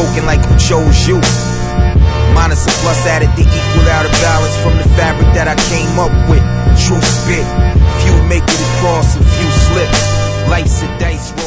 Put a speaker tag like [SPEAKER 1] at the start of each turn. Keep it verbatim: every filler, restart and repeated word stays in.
[SPEAKER 1] spoken like who chose you. Minus a plus added to equal out a balance from the fabric that I came up with. True spit, few make it across and few slip. Life's a dice.